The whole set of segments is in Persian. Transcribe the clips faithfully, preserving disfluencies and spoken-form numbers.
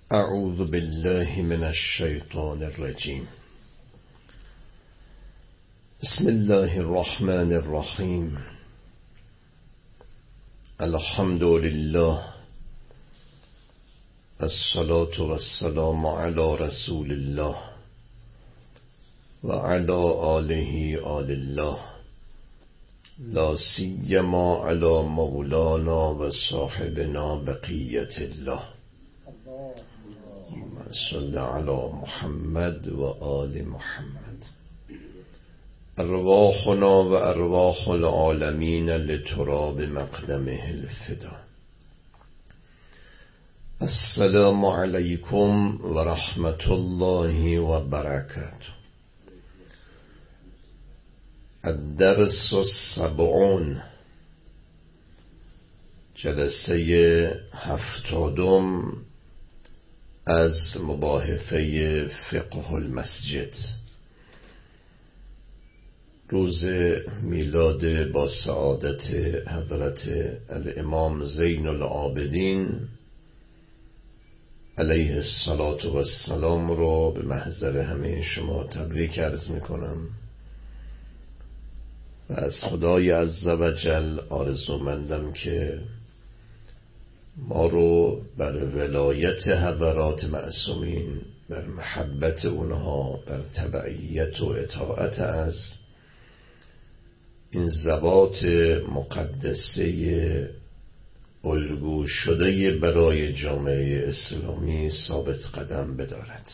اعوذ بالله من الشیطان الرجیم. بسم الله الرحمن الرحیم. الحمد لله، الصلاة والسلام علی رسول الله و علی آله آل الله، لا سیما علی مولانا و صاحبنا بقیت الله. صل علی محمد و آل محمد. ارواحنا و ارواح العالمین لتراب مقدمه الفدا. السلام علیکم و رحمت الله و برکاته. الدرس السبعون، جلسه هفتادم از مباحثه فقه المسجد. روز میلاد با سعادت حضرت الامام زین العابدین علیه الصلاة و السلام رو به محضر همه شما تبریک عرض میکنم و از خدای عزوجل آرزومندم که ما رو بر ولایت حضرات معصومین، بر محبت اونها، بر تبعیت و اطاعت از این ذوات مقدسه الگو شده برای جامعه اسلامی ثابت قدم بدارد.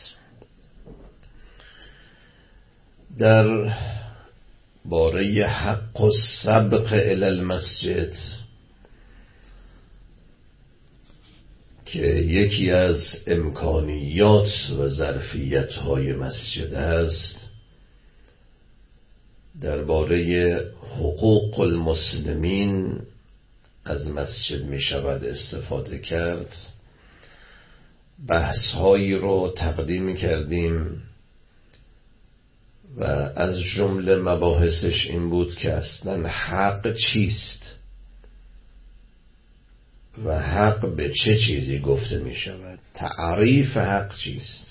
در باره حق السبق الی المسجد که یکی از امکانیات و ظرفیت های مسجد است، درباره حقوق المسلمین از مسجد می شود استفاده کرد. بحث هایی رو تقدیم کردیم و از جمله مباحثش این بود که اصلا حق چیست و حق به چه چیزی گفته می شود، تعریف حق چیست.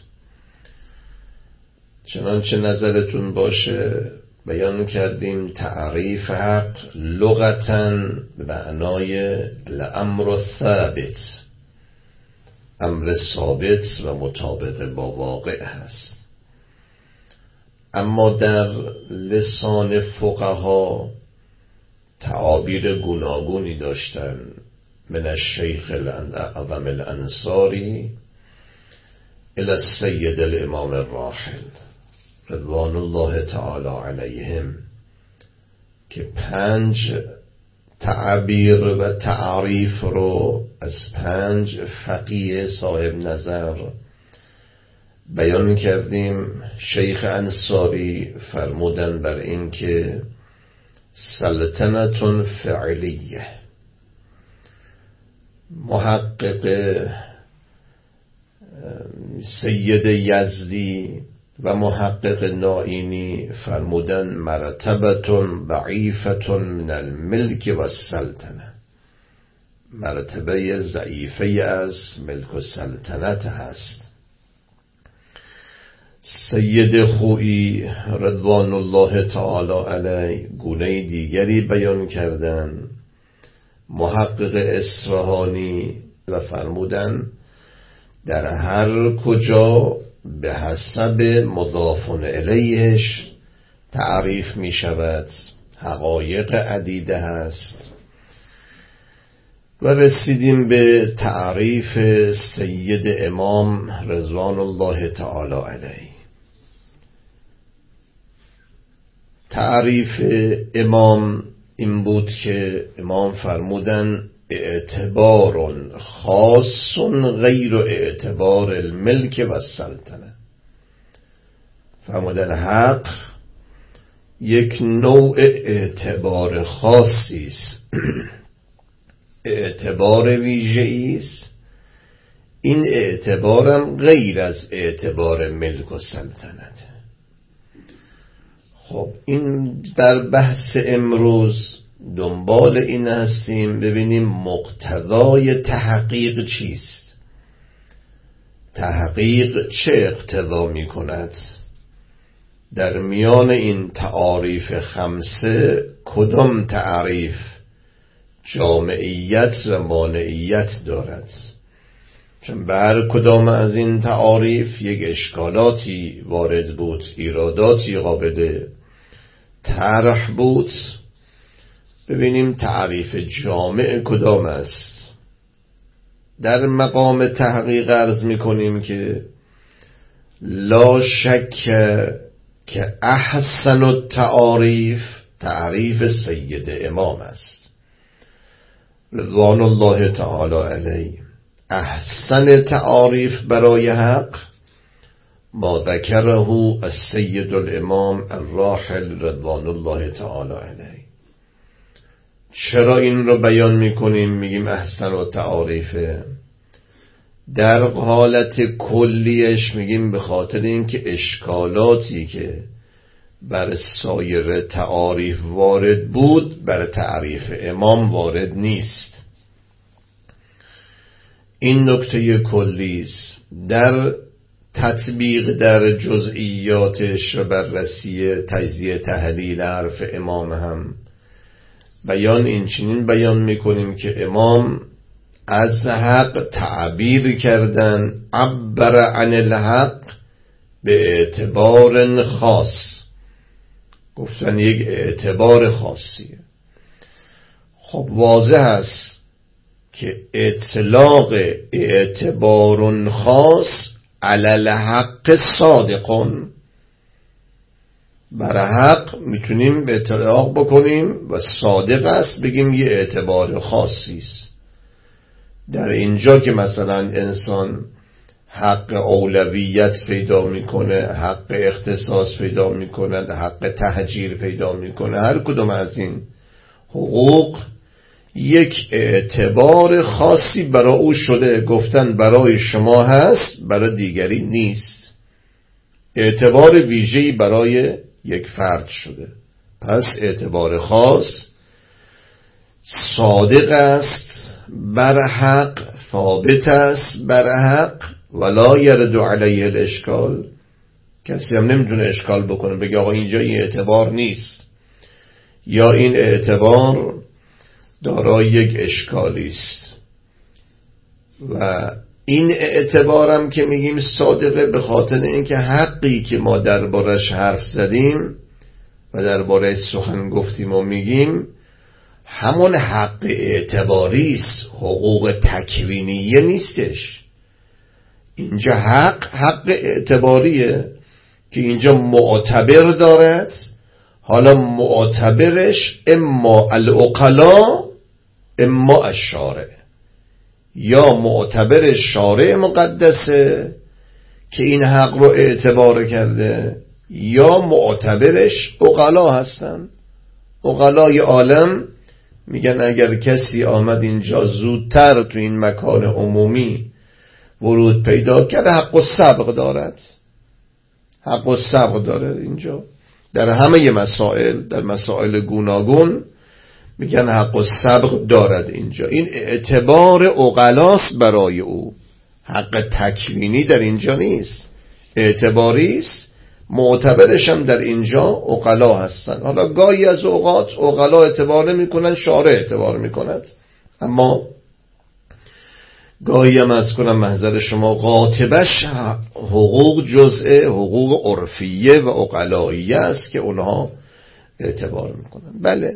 چنانچه نظرتون باشه بیان کردیم تعریف حق لغتاً به معنای الامر الثابت، امر ثابت و مطابق با واقع هست، اما در لسان فقها تعابیر گوناگونی داشتن. من الشیخ الاعظم الانصاری الى السید الامام الراحل رضوان الله تعالی علیهم، که پنج تعبیر و تعریف رو از پنج فقیه صاحب نظر بیان کردیم. شیخ انصاری فرمودن بر این که سلطنت فعلیه. محقق سید یزدی و محقق نائینی فرمودن مرتبت ضعیفة من الملک و السلطنه، مرتبه ضعیفه از ملک و سلطنت هست. سید خویی رضوان الله تعالی علیه گونه دیگری بیان کردن. محقق اصفهانی و فرمودن در هر کجا به حسب مضاف الیهش تعریف می شود حقایق عدیده هست. و رسیدیم به تعریف سید امام رضوان الله تعالی علیه. تعریف امام این بود که امام فرمودن اعتبار خاص غیر اعتبار الملک و السلطنه. فرمودن حق یک نوع اعتبار خاصی است، اعتبار ویژه‌ای است. این اعتبارم غیر از اعتبار ملک و سلطنت. خب این در بحث امروز دنبال این هستیم ببینیم مقتضای تحقیق چیست. تحقیق چه اقتضا می کند؟ در میان این تعاریف خمسه کدام تعریف جامعیت و مانعیت دارد؟ چون بر کدام از این تعاریف یک اشکالاتی وارد بود، ایراداتی قابل طرح بود. ببینیم تعریف جامع کدام است. در مقام تحقیق عرض می کنیم که لا شک که احسن التعاریف تعریف سید امام است رضوان الله تعالی علیه. احسن تعاریف برای حق ما ذکره السید الامام الراحل رضوان الله تعالی علیه. چرا این رو بیان میکنیم میگیم احسن التعاریفه؟ در حالت کلیش میگیم به خاطر اینکه اشکالاتی که بر سایر تعاریف وارد بود بر تعریف امام وارد نیست. این نکته کلی است. در تطبیق در جزئیاتش و بررسی تجزیه تحلیل حرف امام هم بیان این چنین بیان میکنیم که امام از حق تعبیر کردن، عبر عن الحق به اعتبار خاص، گفتن یک اعتبار خاصیه. خب واضح است که اطلاق اعتبار خاص علی الحق صادقون، بر حق میتونیم به اطلاق بکنیم و صادق است بگیم یه اعتبار خاصی است. در اینجا که مثلا انسان حق اولویت پیدا میکنه، حق اختصاص پیدا میکنه، حق تهجیر پیدا میکنه، هر کدوم از این حقوق یک اعتبار خاصی برای او شده، گفتن برای شما هست برای دیگری نیست، اعتبار ویژه‌ای برای یک فرد شده. پس اعتبار خاص صادق است، بر حق ثابت است، بر حق ولا یرد علیه الاشکال. کسی هم نمیتونه اشکال بکنه بگه آقا اینجا این اعتبار نیست یا این اعتبار دارای یک اشکالی است. و این اعتبارم که میگیم صادقه به خاطر اینکه حقی که ما دربارش حرف زدیم و درباره سخن گفتیم و میگیم همون حق اعتباری است، حقوق تکوینیه نیستش. اینجا حق حق اعتباریه که اینجا معتبر دارد. حالا معتبرش اما العقلا اما الشارع، یا معتبر شارع مقدسه که این حق رو اعتبار کرده، یا معتبرش عقلا هستن. عقلای عالم میگن اگر کسی آمد اینجا زودتر تو این مکان عمومی ورود پیدا کرده حق و سبق دارد، حق و سبق داره. اینجا در همه مسائل، در مسائل گوناگون میگن حق و سبق دارد. اینجا این اعتبار عقلاست برای او، حق تکوینی در اینجا نیست، اعتباری است. معتبرش هم در اینجا عقلا هستن. حالا گاهی از اوقات عقلا اعتبار نمیکنن، شارع اعتبار میکند، اما گاهی هم از کنم محضر شما قاطبش حقوق جزء حقوق عرفیه و عقلاییه است که اونها اعتبار میکنن. بله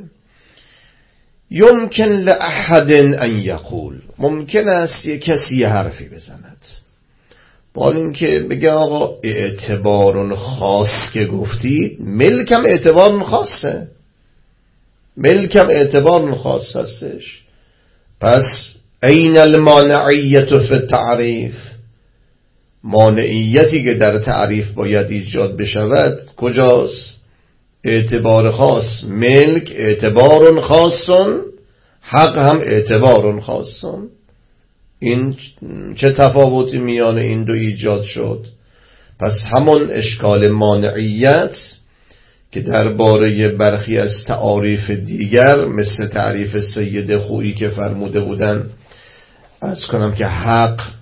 یمکن لأحد ان یقول، ممکن است یک کسی یه حرفی بزند با اینکه بگه آقا اعتبار خاص که گفتید، ملکم اعتبار خاصه، ملکم اعتبار خاص هستش. پس این المانعیت فی التعریف، مانعیتی که در تعریف باید ایجاد بشود کجاست؟ اعتبار خاص. ملک اعتبار خاصون، حق هم اعتبار خاصون. این چه تفاوتی میان این دو ایجاد شد؟ پس همون اشکال مانعیت که درباره برخی از تعاریف دیگر مثل تعریف سید خویی که فرموده بودن از کنم که حق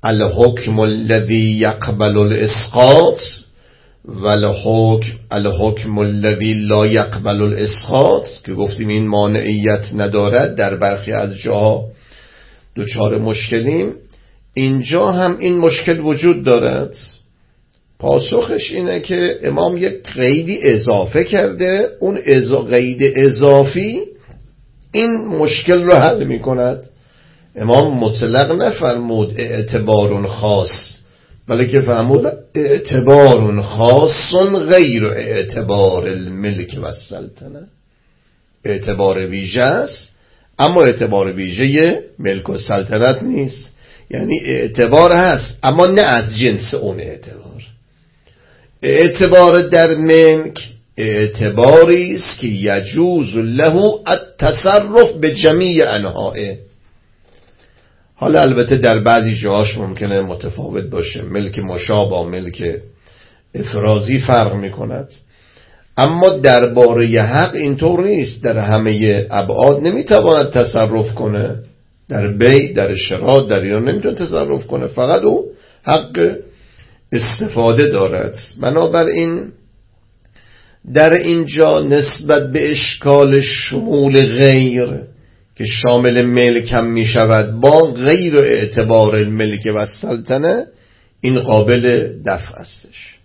الحکم الذی یقبل الاسقاط و الحکم الحکم الذی لا یقبل الاسقاط، که گفتیم این مانعیت ندارد، در برخی از جاها دوچار مشکلیم. اینجا هم این مشکل وجود دارد. پاسخش اینه که امام یک قیدی اضافه کرده، اون ازا قید اضافی این مشکل رو حل می کند. امام مطلق نفرمود اعتبار خاص، بلکه فرمود اعتبار خاص غیر اعتبار الملک و السلطنه. اعتبار ویژه است، اما اعتبار ویژه ملک و سلطنت نیست. یعنی اعتبار هست اما نه از جنس اون اعتبار. اعتبار در ملک اعتباری است که یجوز له التصرف به جمیع انواعه. حالا البته در بعضی جاهاش ممکنه متفاوت باشه، ملک مشابه با ملک افرازی فرق میکند، اما درباره حق اینطور نیست. در همه ابعاد نمیتواند تصرف کنه، در بی، در شراء، در ایران نمیتونه تصرف کنه، فقط او حق استفاده دارد. بنابراین در اینجا نسبت به اشکال شمول غیر که شامل ملک هم می شود با غیر اعتبار الملک و السلطنه، این قابل دفع استش.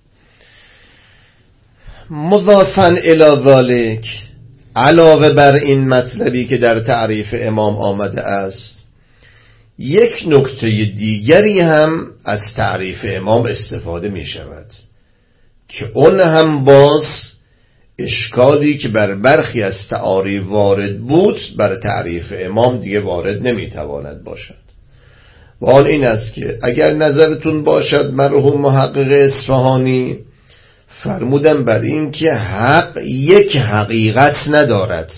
مضافاً الی ذلک، علاوه بر این مطلبی که در تعریف امام آمده است، یک نکته دیگری هم از تعریف امام استفاده می شود که اون هم باز اشکالی که بر برخی از تعاریف وارد بود بر تعریف امام دیگه وارد نمی تواند باشد. و آن این است که اگر نظرتون باشد مرحوم محقق اصفهانی فرمودن بر این که حق یک حقیقت ندارد،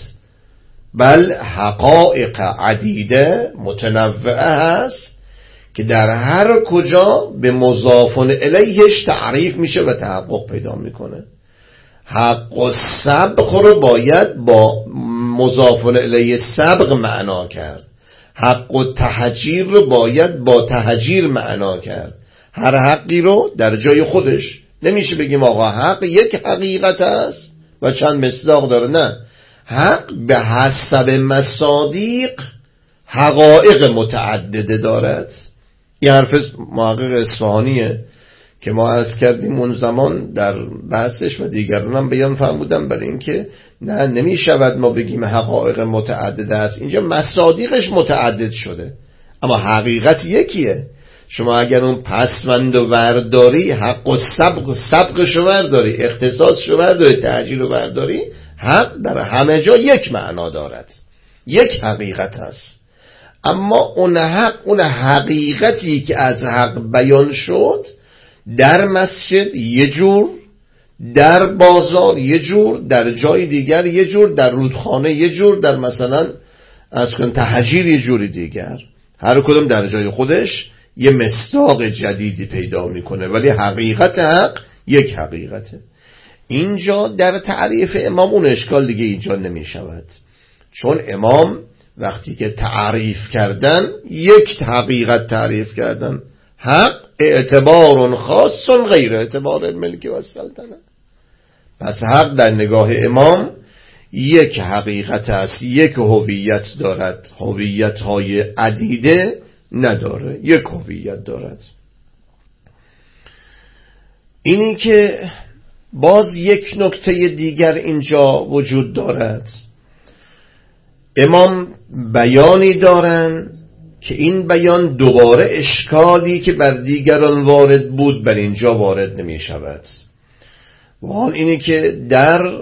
بل حقایق عدیده متنوعه هست که در هر کجا به مضاف الیهش تعریف میشه و تحقق پیدا میکنه. حق و سبق رو باید با مضاف الیه سبق معنا کرد، حق و تهجیر رو باید با تهجیر معنا کرد. هر حقی رو در جای خودش، نمیشه بگیم آقا حق یک حقیقت است و چند مصداق داره، نه، حق به حسب مصادیق حقایق متعدده دارد. این حرف محقق اصفهانیه که ما عرض کردیم اون زمان در بحثش و دیگران هم بیان فرمودن برای این که نه، نمی شود ما بگیم حقایق متعدد است، اینجا مصادیقش متعدد شده اما حقیقت یکیه. شما اگر اون پسوند و ورداری، حق و سبق سبقش رو ورداری، اختصاصش رو ورداری، تهجیر رو ورداری، حق در همه جا یک معنا دارد، یک حقیقت هست. اما اون حق، اون حقیقتی که از حق بیان شد، در مسجد یه جور، در بازار یه جور، در جای دیگر یه جور، در رودخانه یه جور، در مثلا از کن تهجیر یه جوری دیگر، هر کدوم در جای خودش یه مصداق جدیدی پیدا میکنه، ولی حقیقت حق یک حقیقته. اینجا در تعریف امام اون اشکال دیگه اینجا نمی شود، چون امام وقتی که تعریف کردن یک حقیقت تعریف کردن، حق اعتبار خاص غیر اعتبار الملک و السلطنه. پس حق در نگاه امام یک حقیقت است، یک هویت دارد، هویت های عدیده نداره، یک هویت دارد. اینی که باز یک نکته دیگر اینجا وجود دارد، امام بیانی دارن که این بیان دوباره اشکالی که بر دیگران وارد بود بر اینجا وارد نمی شود. و آن اینی که در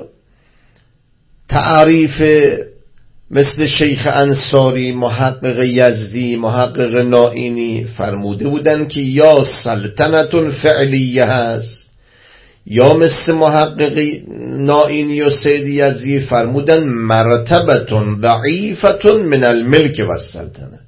تعریف مثل شیخ انصاری، محقق یزدی، محقق نائینی فرموده بودن که یا سلطنت فعلیه هست، یا مثل محقق نائینی و سید یزدی فرمودن مرتبت ضعیفت من الملک و السلطنه.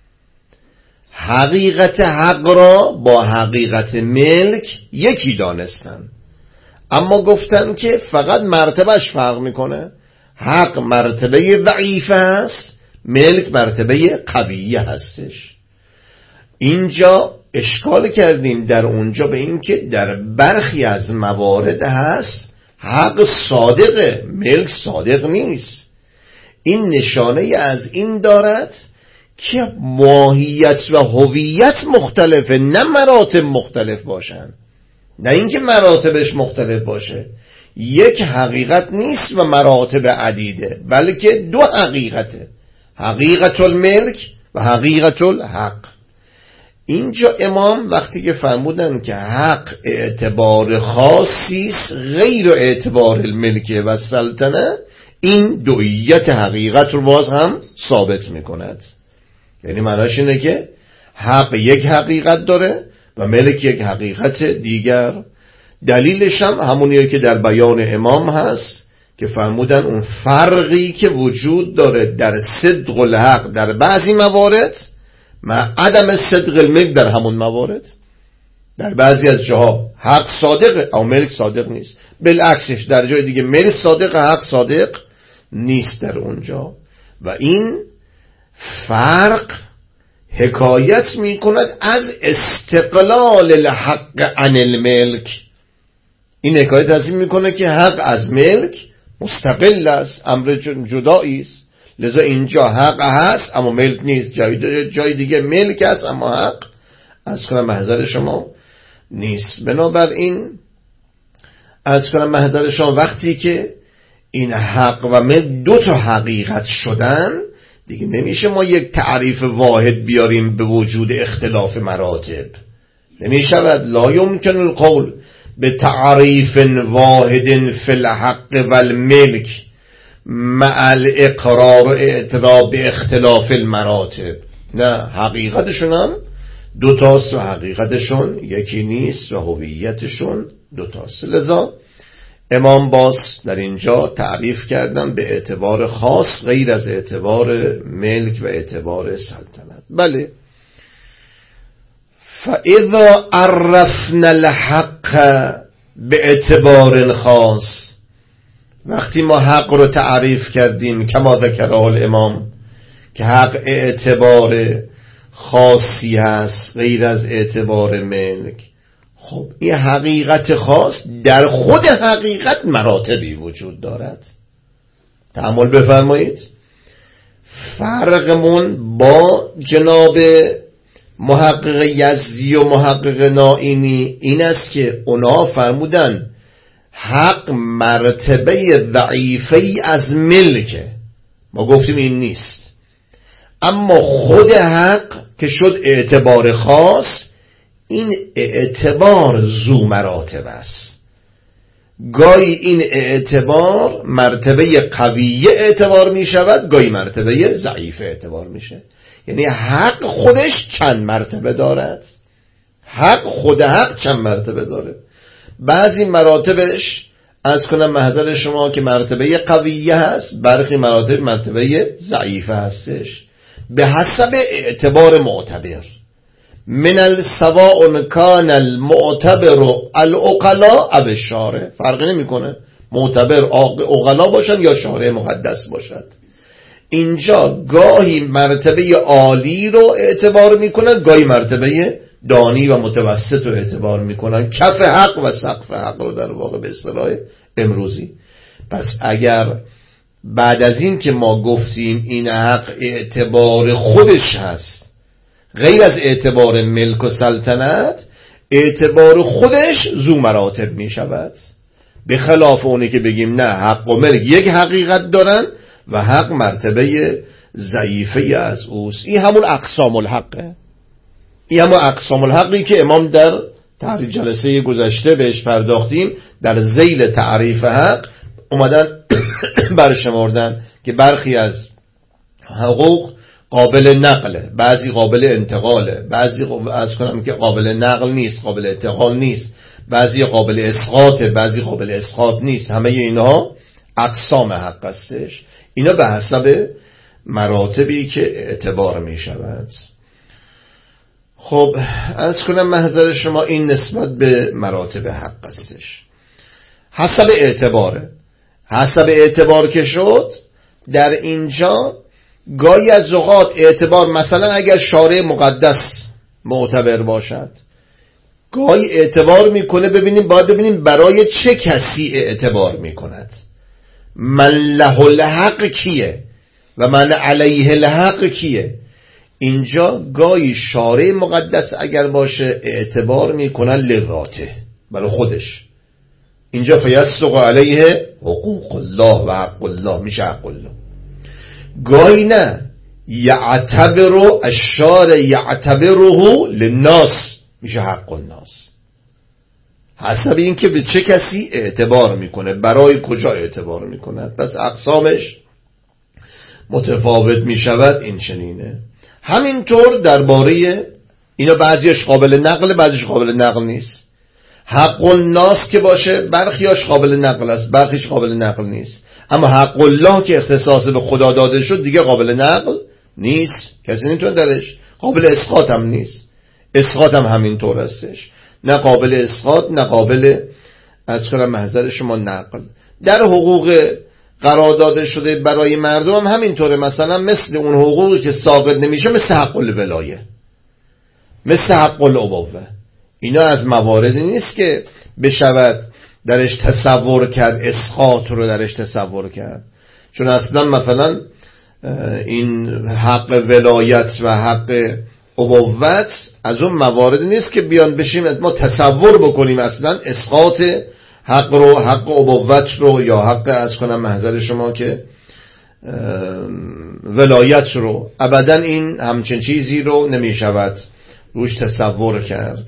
حقیقت حق را با حقیقت ملک یکی دانستن، اما گفتن که فقط مرتبهش فرق میکنه. حق مرتبه ضعیف است، ملک مرتبه قویه هستش. اینجا اشکال کردیم در اونجا به این که در برخی از موارد هست حق صادقه، ملک صادق نیست. این نشانه از این دارد که ماهیت و هویت مختلفه، نه مراتب مختلف باشن، نه اینکه مراتبش مختلف باشه. یک حقیقت نیست و مراتب عدیده، بلکه دو حقیقته، حقیقت الملک و حقیقت الحق. اینجا امام وقتی که فرمودن که حق اعتبار خاصی است غیر اعتبار الملک و سلطنه، این دویت حقیقت رو باز هم ثابت میکند. یعنی معناش اینه که حق یک حقیقت داره و ملک یک حقیقت دیگر. دلیلش هم همونیه که در بیان امام هست که فرمودن اون فرقی که وجود داره در صدق الحق در بعضی موارد مع عدم صدق الملک در همون موارد. در بعضی از جاها حق صادقه او ملک صادق نیست، بالعکسش در جای دیگه ملک صادق حق صادق نیست در اونجا. و این فرق حکایت می کند از استقلال الحق عن الملک. این حکایت از این می کنه که حق از ملک مستقل است، امر جدایی است. لذا اینجا حق هست اما ملک نیست، جای, جای دیگه ملک هست اما حق از کنم محضر شما نیست. بنابراین از کنم محضر شما وقتی که این حق و ملک دو تا حقیقت شدن، دیگه نمیشه ما یک تعریف واحد بیاریم به وجود اختلاف مراتب. نمیشود، لا یمکن القول به تعریف واحد فی الحق و الملک مع الاقرار و اعتراف به اختلاف المراتب. نه، حقیقتشون هم دوتاست و حقیقتشون یکی نیست و هویتشون دوتاست. لذا امام باز در اینجا تعریف کردن به اعتبار خاص غیر از اعتبار ملک و اعتبار سلطنت. بله، فاذا عرفنا الحق به اعتبار خاص، وقتی ما حق رو تعریف کردیم کما ذکر الامام که حق اعتبار خاصی هست غیر از اعتبار ملک، خب این حقیقت خاص در خود حقیقت مراتبی وجود دارد. تأمل بفرمایید، فرقمون با جناب محقق یزدی و محقق نائینی این است که اونا فرمودن حق مرتبه ضعیفی از ملکه، ما گفتیم این نیست. اما خود حق که شد اعتبار خاص، این اعتبار ذو مراتب است. گاهی این اعتبار مرتبه قویه اعتبار می شود، گاهی مرتبه ضعیف اعتبار میشه. یعنی حق خودش چند مرتبه دارد، حق خود حق چند مرتبه داره. بعضی مراتبش از کنم محضر شما که مرتبه قویه هست، برخی مراتب مرتبه ضعیفه هستش به حسب اعتبار معتبر. من السواء کان المعتبر العقلاء او الشارع، فرق نمیکنه معتبر عقلا باشن یا شارع مقدس باشد. اینجا گاهی مرتبه عالی رو اعتبار میکنن، گاهی مرتبه دانی و متوسط رو اعتبار میکنن، کف حق و سقف حق رو در واقع به اصطلاح امروزی. پس اگر بعد از این که ما گفتیم این حق اعتبار خودش هست غیر از اعتبار ملک و سلطنت، اعتبار خودش ذو مراتب می شود، به خلاف اونی که بگیم نه حق و ملک یک حقیقت دارن و حق مرتبه ضعیفه از اوست. این همون اقسام الحقه، این همون اقسام الحقی که امام در تعریف جلسه گذشته بهش پرداختیم. در ذیل تعریف حق اومدن برشمردن که برخی از حقوق قابل نقله، بعضی قابل انتقاله، بعضی از کنم که قابل نقل نیست، قابل انتقال نیست، بعضی قابل اسقاطه، بعضی قابل اسقاط نیست. همه اینها اقسام حق هستش. اینا به حسب مراتبی که اعتبار می شود. خب از کنم محضر شما این نسبت به مراتب حق هستش، حسب اعتباره. حسب اعتبار که شد در اینجا گاهی از اوقات اعتبار، مثلا اگر شارع مقدس معتبر باشد. گاهی اعتبار میکنه، ببینیم باید ببینیم برای چه کسی اعتبار میکند. من له الحق کیه و من علیه الحق کیه. اینجا گاهی شارع مقدس اگر باشه اعتبار میکنن لذاته، برای خودش. اینجا فیصدق علیه حقوق الله و حق الله، میشه حق الله. گاهی نه، یعتبر الشارع یعتبره للناس، میشه حق الناس. حسب این که به چه کسی اعتبار میکنه، برای کجا اعتبار میکنه. پس اقسامش متفاوت میشود. این چنینه. همینطور درباره اینا بعضیش قابل نقل، بعضیش قابل نقل نیست. حق الناس که باشه برخیاش قابل نقل است، برخیش قابل نقل نیست. اما حق الله که اختصاص به خدا داده شد دیگه قابل نقل نیست، کسی نمیتونه درش. قابل اسقاط هم نیست، اسقاط هم همینطور هستش، نه قابل اسقاط نه قابل از کنم محضر شما نقل. در حقوق قرار داده شده برای مردم هم همینطوره. مثلا مثل اون حقوقی که ساقط نمیشه، مثل حق الولایه، مثل حق الابوه، اینا از مواردی نیست که بشود درش تصور کرد، اسقاط رو درش تصور کرد. چون اصلا مثلا این حق ولایت و حق ابوت از اون مواردی نیست که بیان بشیم ما تصور بکنیم اصلا اسقاط حق رو، حق ابوت رو، یا حق از کنم محضر شما که ولایت رو. ابدا این همچین چیزی رو نمی شود روش تصور کرد.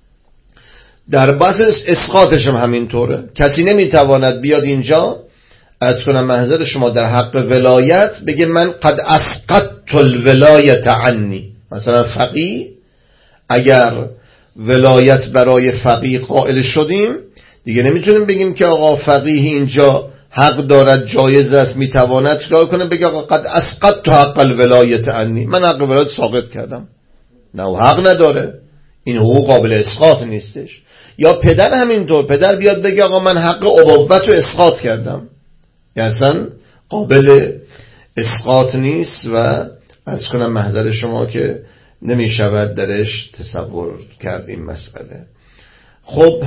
در بحث اسقاطش هم همینطوره. کسی نمیتواند بیاد اینجا از کنم محضر شما در حق ولایت بگه من قد اسقطت الولایت عنی. مثلا فقیه، اگر ولایت برای فقیه قائل شدیم دیگه نمیتونیم بگیم که آقا فقیه اینجا حق دارد، جایز است، میتواند چیکار کنه، بگه آقا قد اسقطت حق الولایت عنی، من حق ولایت ساقط کردم. نه، حق نداره، این حقوق قابل اسقاط نیستش. یا پدر همینطور، پدر بیاد بگه آقا من حق ابوت رو اسقاط کردم، یعنی اصلا قابل اسقاط نیست و از کنم محضر شما که نمی شود درش تصور کرد این مسئله. خب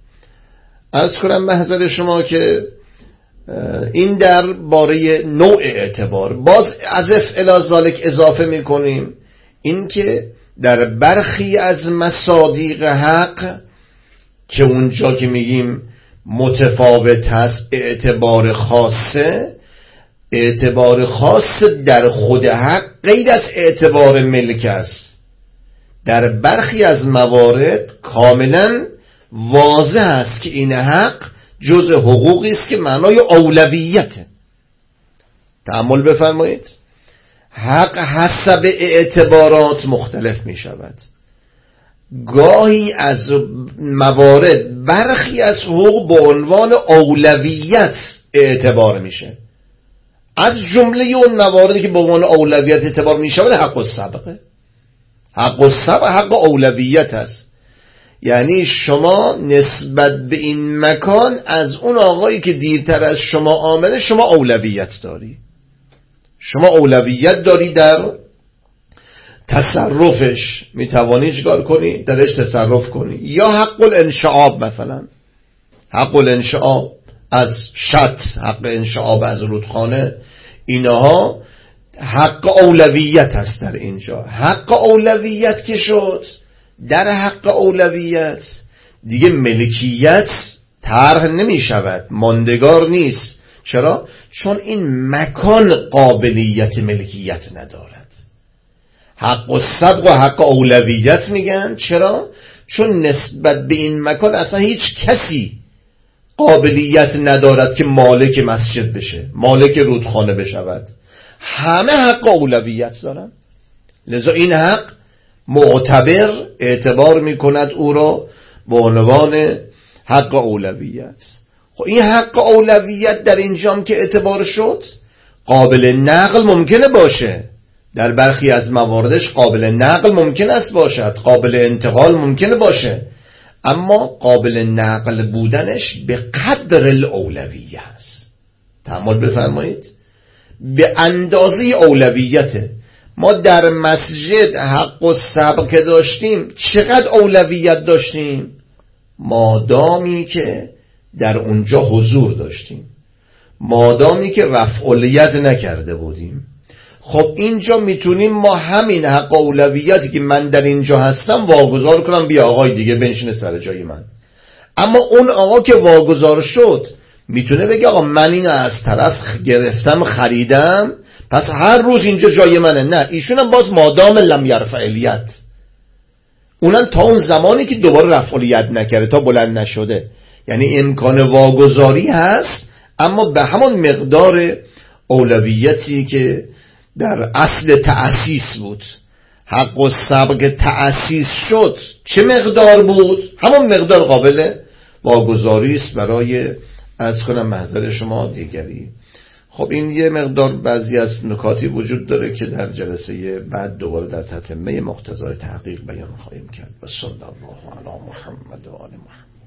از کنم محضر شما که این در باره نوع اعتبار. باز از الی ذالک اضافه می کنیم این که در برخی از مصادیق حق که اونجا که میگیم متفاوت هست اعتبار خاصه، اعتبار خاص در خود حق غیر از اعتبار ملک است. در برخی از موارد کاملا واضح است که این حق جز حقوقی است که معنای اولویته. تأمل بفرمایید. حق حسب اعتبارات مختلف می شود. گاهی از موارد برخی از حقوق به عنوان اولویت اعتبار میشه. از جمله اون مواردی که به عنوان اولویت اعتبار می شود حق السبقه. حق السبق حق اولویت است. یعنی شما نسبت به این مکان از اون آقایی که دیرتر از شما آمده شما اولویت داری. شما اولویت داری در تصرفش، میتوانی چیکار کنی؟ درش تصرف کنی. یا حق الانشعاب، مثلا حق الانشعاب از شط، حق انشعاب از رودخانه، اینها حق اولویت هست در اینجا. حق اولویت که شد، در حق اولویت دیگه ملکیت طرح نمی شود، ماندگار نیست. چرا؟ چون این مکان قابلیت ملکیت ندارد. حق السبق و حق اولویت میگن. چرا؟ چون نسبت به این مکان اصلا هیچ کسی قابلیت ندارد که مالک مسجد بشه، مالک رودخانه بشود. همه حق اولویت دارن. لذا این حق معتبر اعتبار میکند او را به عنوان حق اولویت. خب این حق اولویت در اینجام که اعتبار شد قابل نقل ممکنه باشه، در برخی از مواردش قابل نقل ممکن است باشد، قابل انتقال ممکنه باشه، اما قابل نقل بودنش به قدر الاولویه است. تأمل بفرمایید. به اندازه اولویته. ما در مسجد حق و سبق که داشتیم چقدر اولویت داشتیم؟ مادامی که در اونجا حضور داشتیم، مادامی که رفع الید نکرده بودیم. خب اینجا میتونیم ما همین حق اولویتی که من در اینجا هستم واگذار کنم، بیا آقای دیگه بنشینه سر جای من. اما اون آقا که واگذار شد میتونه بگه آقا من اینو از طرف گرفتم خریدم پس هر روز اینجا جای منه. نه، ایشونم باز مادام لم یرفع الید، اونم تا اون زمانی که دوباره رفع الید نکرده، تا بلند نشده. یعنی امکان واگذاری هست، اما به همون مقدار اولویتی که در اصل تأسیس بود. حق و سبق تأسیس شد چه مقدار بود؟ همون مقدار قابل واگذاری است برای از کنم محضر شما دیگری. خب این یه مقدار بعضی از نکاتی وجود داره که در جلسه بعد دوباره در تتمه مقتضای تحقیق بیان خواهیم کرد. و صلی الله علی محمد و آل محمد.